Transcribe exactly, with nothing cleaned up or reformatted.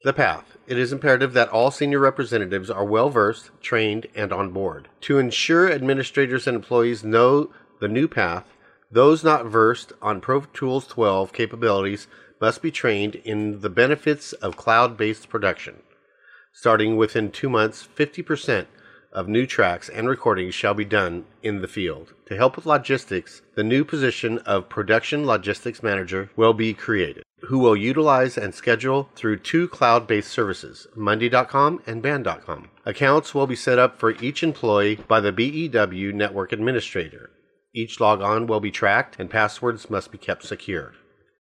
The path. It is imperative that all senior representatives are well versed, trained, and on board. To ensure administrators and employees know the new path, those not versed on Pro Tools twelve capabilities must be trained in the benefits of cloud-based production. Starting within two months, fifty percent of new tracks and recordings shall be done in the field. To help with logistics, the new position of Production Logistics Manager will be created, who will utilize and schedule through two cloud-based services, Monday dot com and Band dot com. Accounts will be set up for each employee by the B E W Network Administrator. Each logon will be tracked and passwords must be kept secure.